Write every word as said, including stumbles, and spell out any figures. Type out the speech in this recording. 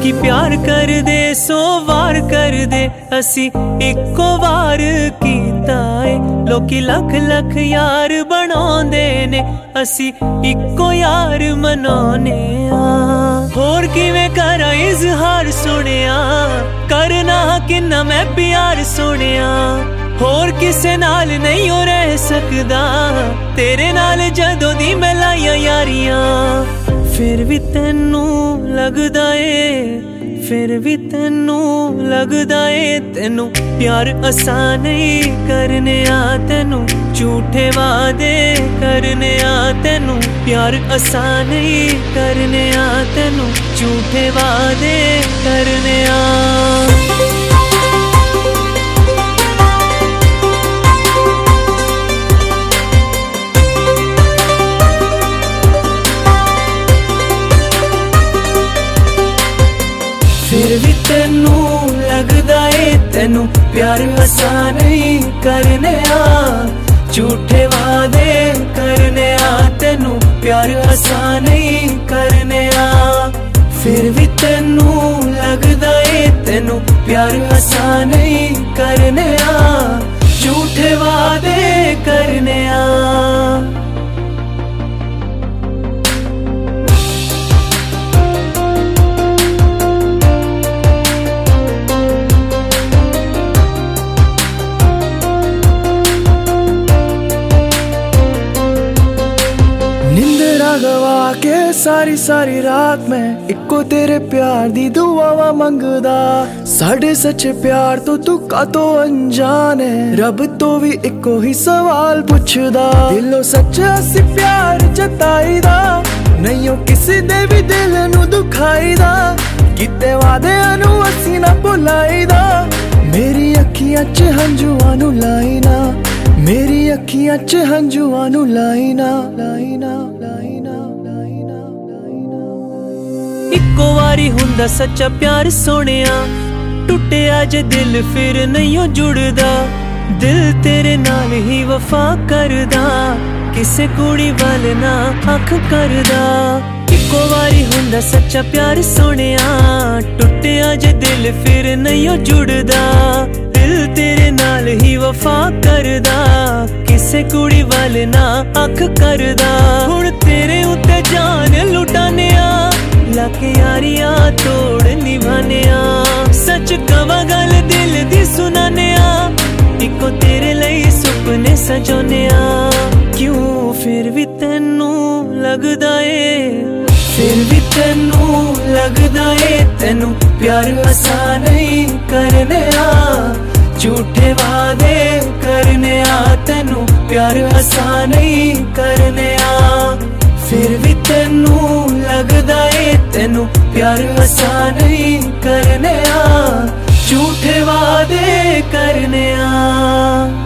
लोकी प्यार कर दे सो वार कर दे, असी इको वार कीता है। लोकी लख लख यार बनाउंदे ने, असी इको यार मनाउने आ। होर किवें करा इजहार सुनिया, करना किन्ना मैं प्यार सुनिया। होर किसे नाल नहीं हो रह सकदा, तेरे नाल जदों दी मैं लाइया यारियां। फिर भी तेनू लगदा ए, फिर भी तेनू लगदा ए, तेनू प्यार आसान नहीं करने आ। तेनू झूठे वादे करने आ, तेनू प्यार आसान नहीं करने आ। तेनू झूठे वादे करने आ। फिर भी तेनू लगदा ए, तेनू प्यार आसान नहीं करने आ। झूठे वादे करने आ, तेनू प्यार आसान नहीं करने आ। फिर भी तेनू लगदा ए, तेनू प्यार आसान नहीं करने आ। झूठे वादे करने आ। निंदरा गवा के सारी सारी रात में इको तेरे प्यार दी दुआवा मंगदा। साढ़े सच्चे प्यार तो तू कातो अनजान है, रब तो भी इको ही सवाल पुछदा। दिलों सच्चा सी प्यार जताईदा, नहीं हो किसी दे भी दिल नू दुखाईदा। किते वादे अनू असी ना भुलाईदा, मेरी अखियां च हंजुआं नू लाईना। मेरी अखियां च हंजुआं नू लाईना लाईना लाईना लाईना लाईना। इको वारी हुंदा सच्चा प्यार सोनिया, टुटिया जे दिल फिर नहीं हो जुड़दा। दिल तेरे नाल ही वफा करदा, किसे कुड़ी वाल ना अख करदा। इको वारी हुंदा सच्चा प्यार सोनिया, टुटिया जे दिल फिर नहीं हो जुड़दा। दिल तेरे नाल ही वफा करदा, किसे कुड़ी वाल ना अख करदा। हुण तेरे उत्ते जान लुटाने आ, लाके यारियां तोड़ निभाने आ। सच कवा गल दिल दी सुनाने आ, इको तेरे लई सुपने सजोने आ। क्यों फिर भी तेनू लगदा ए, फिर भी तेनू लगदा ए, तेनू प्यार आसान नहीं करने आ। झूठे वादे करने आ, तेनू प्यार आसान नहीं करने आ। फिर भी तेनू लगदा ए, तेनू प्यार आसान नहीं करने आ। झूठे वादे करने आ।